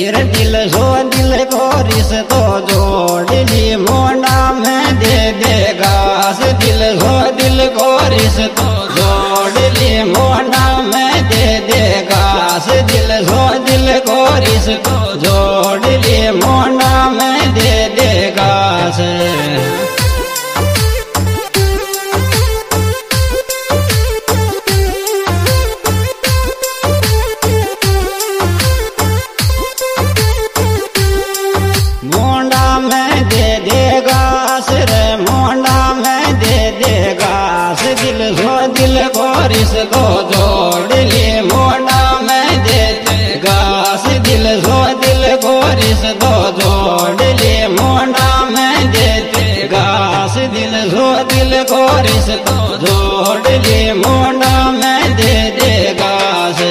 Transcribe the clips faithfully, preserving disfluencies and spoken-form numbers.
धीरे दिल सो दिल को रिश्तो जोड़ ली मोना में दे देगा से दिल सो दिल को रिश्तो जोड़ ली मोना में दे देगा से दिल सो दिल को रिश्तो जोड़ ली मोना में दे देगा से दिल को रिश्तो जोड़ लिए मोना में देते घास दिल सो दिल को रिश्तो जोड़ लिए मोना में देते घास दिल सो दिल को रिश्तो जोड़ लिए मोना में दे दे घास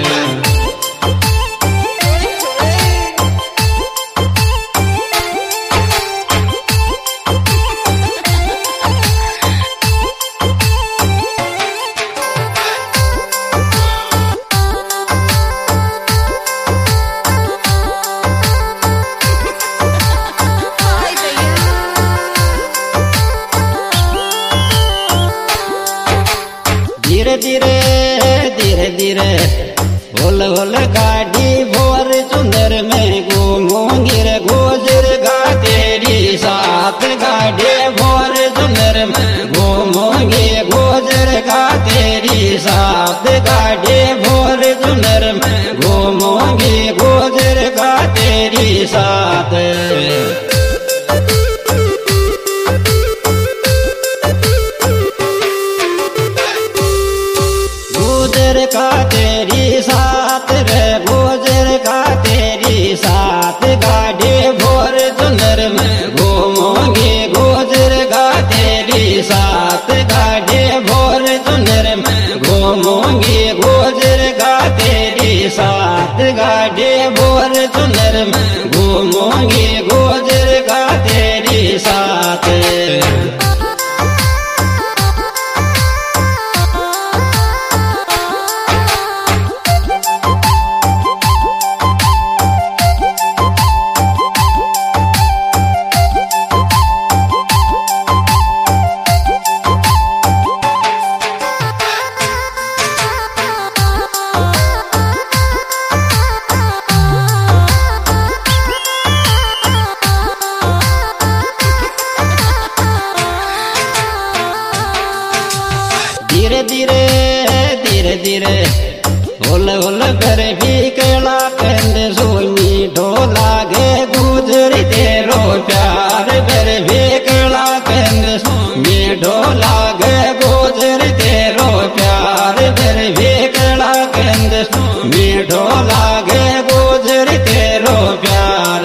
धीरे धीरे धीरे धीरे होल होल गाड़ी भोर चुंदर में घूमूंगी रे गुजर गा तेरी साथ गाड़ी भोर चुंदर में घूमूंगी गुजर गा तेरी साथ गाड़ी भोर चुंदर में घूमूंगी गुजर गा तेरी साथ का तेरी साथ रे गुजर का तेरी साथ गाड़ी भोर चुंदर में घूमूंगी गुजर का तेरी साथ गाड़ी भोर चुंदर में घूमूंगी गुजर का तेरी साथ गाड़ी भोर चुंदर में घूमूंगी गुजर का तेरी साथ धीरे धीरे धीरे धीरे होल होल कर भी केला कंद सोनी ढोला गे गुजर तेरो प्यार कर भी केला कंद सोनी ढोला गे गुजर तेरो प्यार कर भी केला कंद सोनी ढोला गे गुजर तेरो प्यार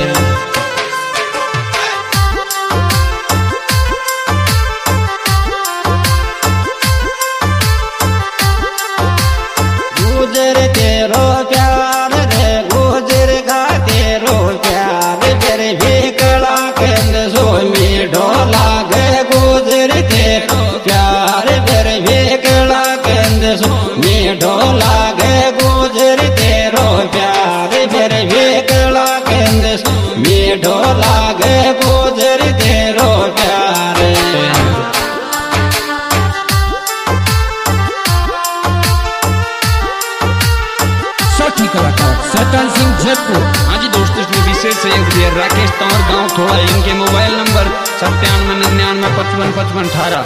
गुजर तेरो प्यार रे गुजर का तेरो प्यार फिर भी कला कंद सोमी ढोला गे गुजर तेरो प्यार फिर भी कला कंद सोमी ढोला गे गुजर तेरो प्यार फिर भी कला कंद सोमी ढोला गे गुजर तेरो प्यार कलाकार सतन सिंह जयपुर। हाँ जी दोस्तों, इसमें विशेष सहयोग दिया राकेश तंवर गांव थोड़ा। इनके मोबाइल नंबर सत्तानवे निन्यानवे पचपन पचपन अठारह।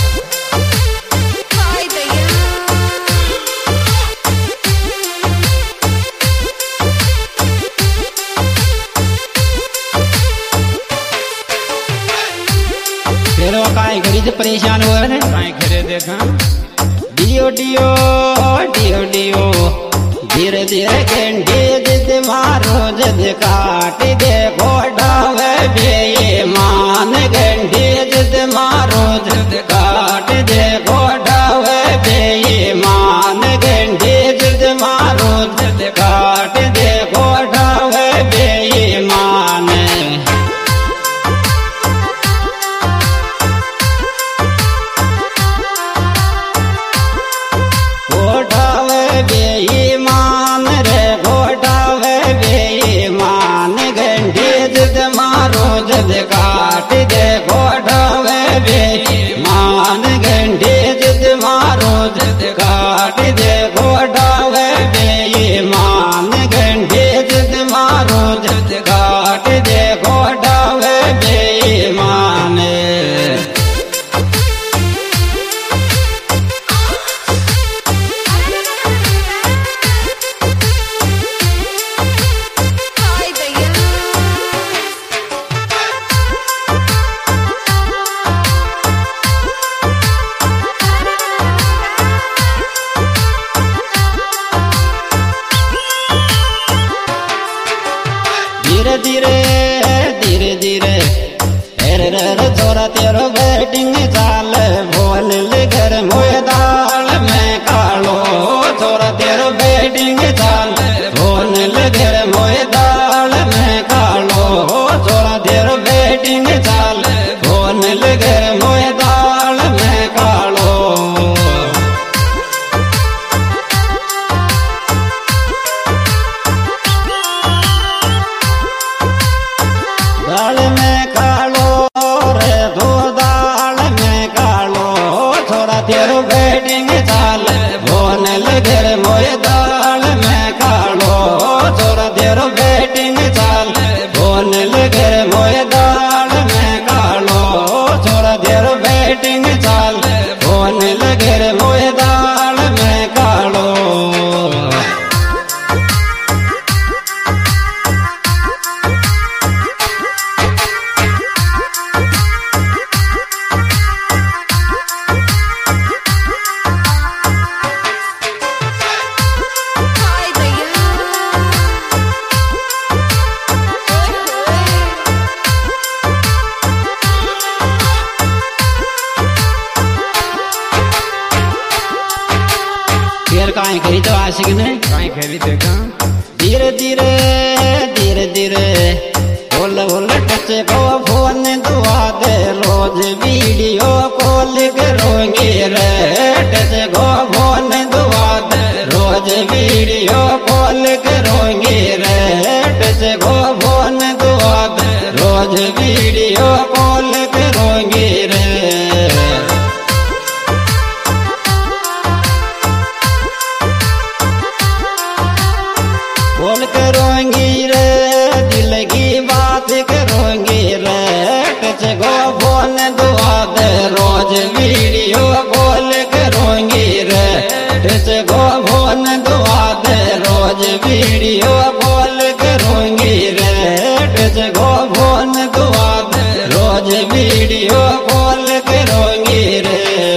तेरो काई घड़ी से परेशान हुआ है काई घरे देखा डियो डियो डियो डियो धीरे धीरे घंटे जिद मारो जद काट दे घोड़ावे बे मान घंटे जिद मारो जद काट दे घोड़ावे बे मान घंटे जिद मारो जद काट दे घोड़ावे बे मान घोड़ावे बे सेटिंग चाल फोन लगे रे मोए दाल में कालो। काई करी तो आशिक ने काई करी देखा धीरे धीरे धीरे धीरे बोल बोल टच को फोन दुआ दे रोज वीडियो कॉल करोगे रे टच को फोन दुआ दे रोज वीडियो कॉल करोगे रे टच को फोन दुआ दे रोज वीडियो कॉल करोगे रे। कॉल करोगी रे दिल की बात करोगी रे टच को फोन दुआ दे रोज वीडियो कॉल करोगी रे टच को फोन दुआ दे रोज वीडियो कॉल करोगी रे टच को फोन दुआ दे रोज वीडियो कॉल करोगी रे।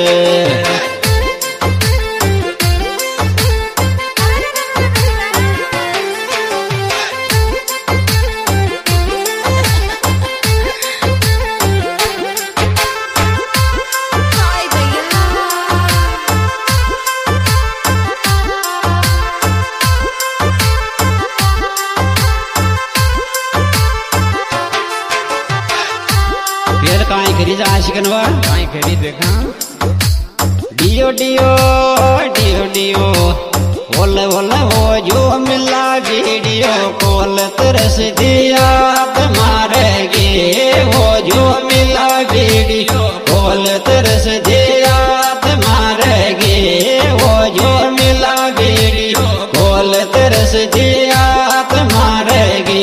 फिर काई करी जा आशिकनवा काई करी देखा डियो डियो डियो डियो बोल बोल वो जो मिला वीडियो कॉल तरस दिया तुम्हारेगी वो जो मिला वीडियो कॉल तरस दिया तुम्हारेगी वो जो मिला वीडियो कॉल तरस दिया तुम्हारेगी।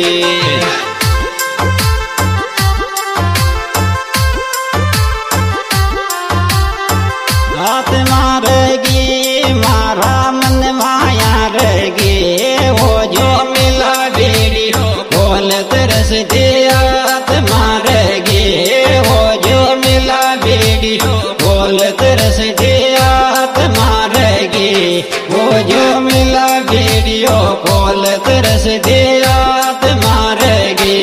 हाथ मारेगी मारा मन माया रहेगी वो जो मिला वीडियो कॉल तरस दिया मारेगी वो जो मिला वीडियो कॉल तरस दिया मारेगी वो जो मिला वीडियो कॉल तरस दिया मारेगी।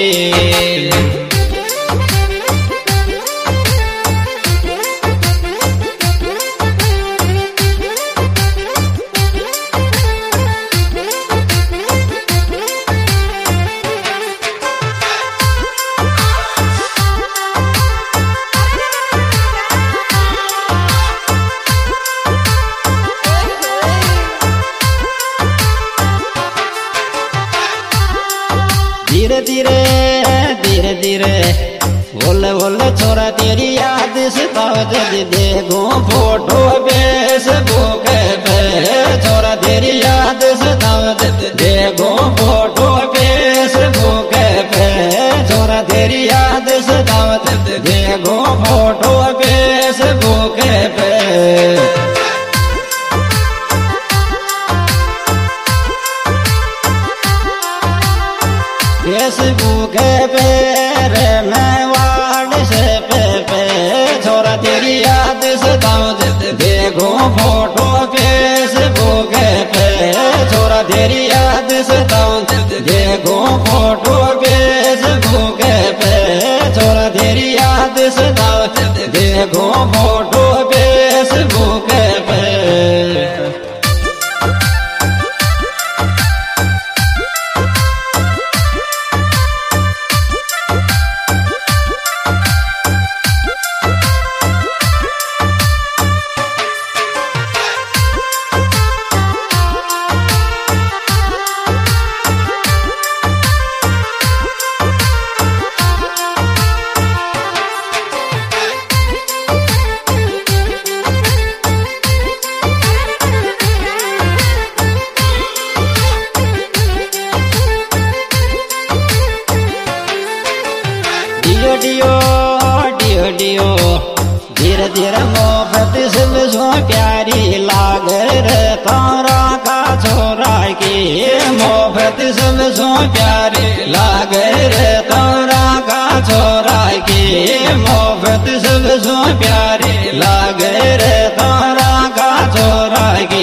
धीरे धीरे धीरे धीरे बोल बोल छोरा तेरी याद सताओ जब देखो फोटो फेसबुक पे छोरा तेरी याद सताओ जब देखो फोटो फेसबुक पे छोरा तेरी याद सताओ जब देखो फोटो फेसबुक पे। फेसबुक पे रे मैं व्हाट्सएप पे छोरा तेरी याद सताओ जब देखो फोटो फेसबुक पे छोरा तेरी याद सताओ जब देखो फोटो फेसबुक पे छोरा तेरी याद सताओ जब देखो फोटो फेसबुक पे। गुजर मोहब्बत सबसो प्यारी लागे रे तारा का छोरा की मोहब्बत सबसो प्यारी लागे रे तारा का छोरा की मोहब्बत सबसो प्यारी लागे रे तारा का छोरा की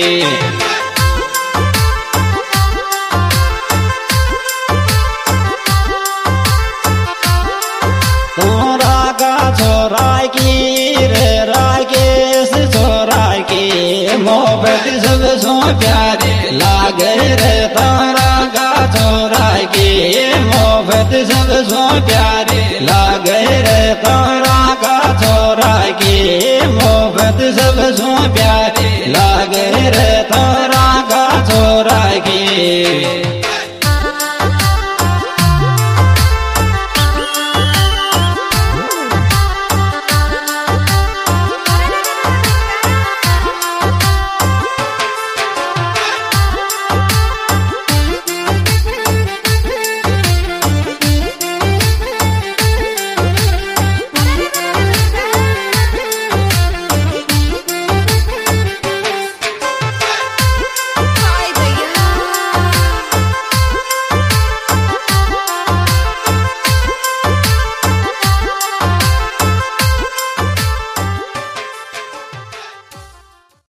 छोरा की रे राकेश छोरा की मोहब्बत सबसो प्यारी लागे रे तारा का छोरा की मोहब्बत सबसो प्यारी लागे रे तारा का छोरा की मोहब्बत सबसो प्यारी लागे रे तारा का छोरा की